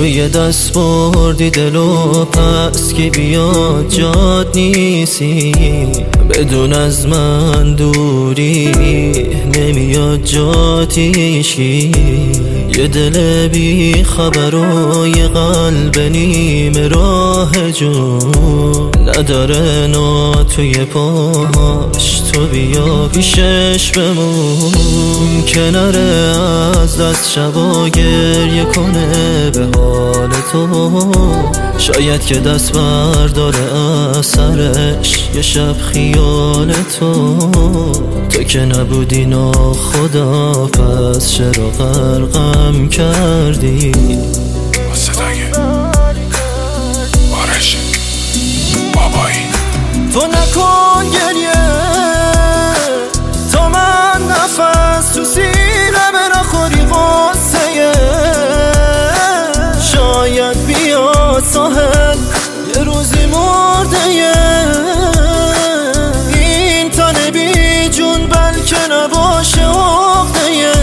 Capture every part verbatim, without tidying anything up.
روی دست بردی دلو پس که بیاد جاد نیستی، بدون از من دوری نمیاد جاتیشی. یه دل بی خبر و یه قلب نیم راه جون نداره نا توی پاش، تو بیا پیشش بمون کناره از دست شبا گریه کنه به حال تو. شاید که دست برداره از سرش یه شب خیال تو. تو که نبودی نا خدا پس چرا غرقم کردی؟ صدای بارش بابایی تو نکن گریه تا من نفس تو سینه برا خوری غصه. شاید بیاد ساحل یه روزی مرده این تن بی جون بلکه نباشه عقده.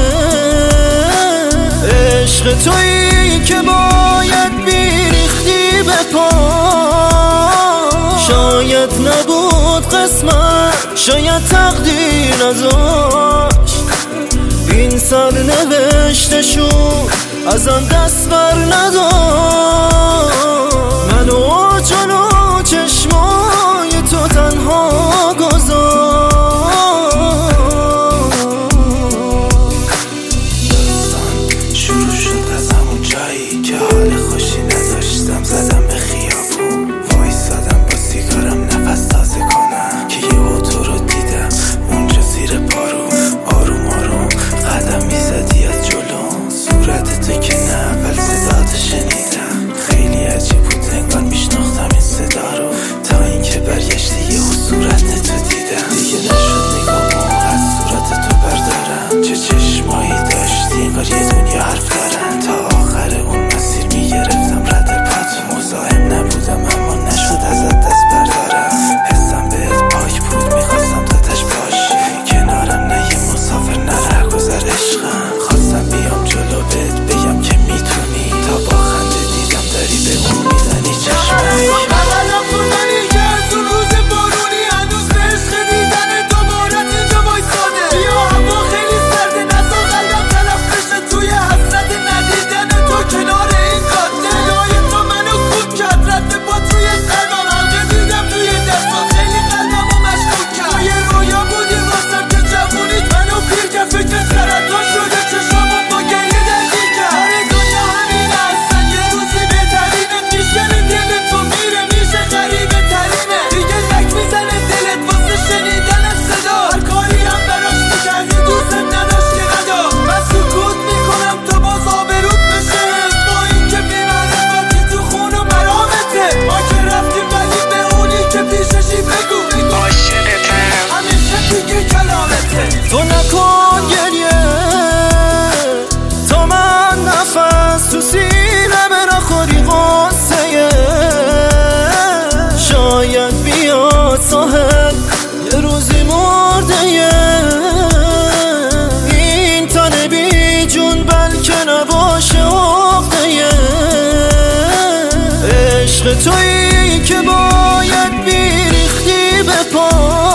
عشق تویی که باید بیریختی به پا. شاید نبود قسمت، شاید تقدیر نذاشت این سر نوشتشون ازم دست بر نداشت. منو جلو چشمای تو تنها گذاشت. داستان شروع شد از همون جایی که حال خوشی نداشتم، زدم به خیابون وایسادم با سیگارم نفس تازه کنم که یهو تو رو دیدم اونجا زیر پارو. آروم آروم قدم میزدی از جلو، صورت تو که نه اول صداتو شنیدم. خیلی عجیب بود انگار میشناختم این صدا رو، تا اینکه برگشتی یهو صورت تو دیدم. دیگه نشد نگامو از صورت تو بردارم، چه چشمایی داشتی انگار یه دنیا حرف دارن. تا آخر اون مسیر میگرفتم رد پاتو، مزاحم نبودم اما نشد ازت دست بردارم. حسم بهت پاک بود میخواستم تا تش باشی کنارم، نه یه مسافر نه رهگذر عشقم. خواستم بیام جلو بهت بگم که میتونی، تا با خنده دیدم داری به اون میزنی چشمک. بغلم کننی که از اون روز بارونی هنوز به عشق دیدن دوبارت اینجا وایساده. بیا هوا خیلی سرده نزا قلبم تلف بشه توی حسرت ندیدن تو کنار این کاده. جلای تو منو کود کرد رد پا توی قلبم، حلقه دیدم توی دستم خیلی قلبمو مشکوک کرد. توی رویا بودی واسم که جوونیت منو پیر کرد، فکر سرطان شده چشامو با گریه درگیر کرد. آره دنیا همین اصلا یه روزی بهترینه، میشکنه دل تو میره میشه غریبه ترینه. دیگه لک میزنه دلت واسه شنیدن صدا، هر کاری هم براش میکردی دوستم نداشت که ندا. من سکوت میکنم تا باز آبروت بشه، با این که بی‌معرفتی تو خون و مرامته. ما که رفتیم ولی به اونی که پیششی بگو عاشقتم همیشه دیگه کلامته. تو نکن گریه تا من نفس تو سینه برا خوری غصه. شاید بیاد ساحل یه روزی مرده این تن بی جون بلکه نباشه عقده. عشق تویی که باید بیریختی به پا.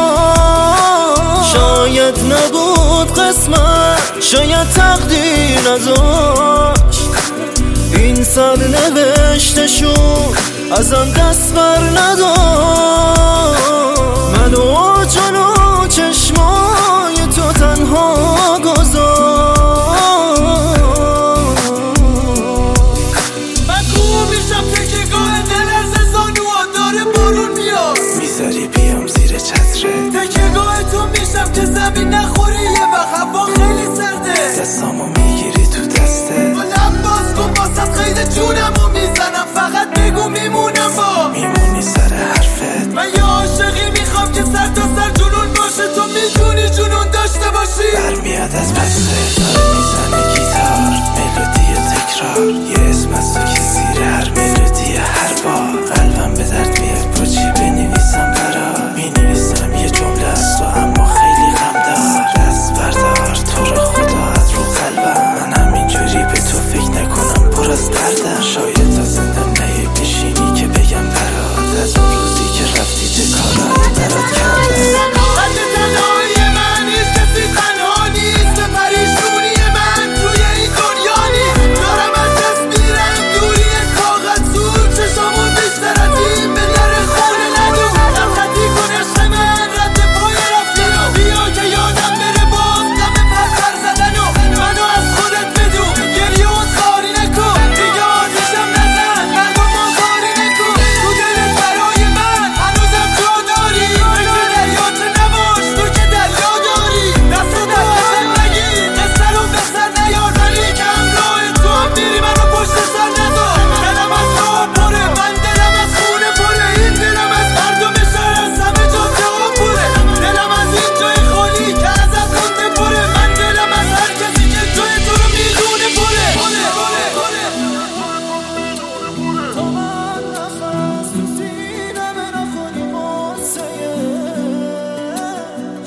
شاید نبود قسمت، شاید تقدیر نذاشت این سر نوشتشون ازم دست بر نداشت. منو جلو چشمای تو تنها گذاشت. من کوه میشم تکیگاه دل از زانوها داره بارون میاد. میذاری بیام زیر چتره، تکیگاه تو میشم که زمین نخوری یه وقت هوا خیلی سرده. دستامو میگیری تو دسته، با لب باز کن باست خیلی جونمو میزنم، فقط بگو میمونم با میمونی سر حرفت. من یه عاشقی میخوام که سر تا سر جنون باشه، تو میتونی جنون داشته باشی. برمیاد از بسته داره میزنه گیتار، ملودی تکرار، یه اسم از تو که زیر هر ملودی هر بار. قلبم به درد میاد با چی بنویسم برات، مینویسم یه جمله از تو اما خیلی غم دار. دست بردار تو رو خدا از رو قلبم، من همینجوری به تو فکر نکنم پر از دردم. شاید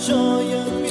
شاید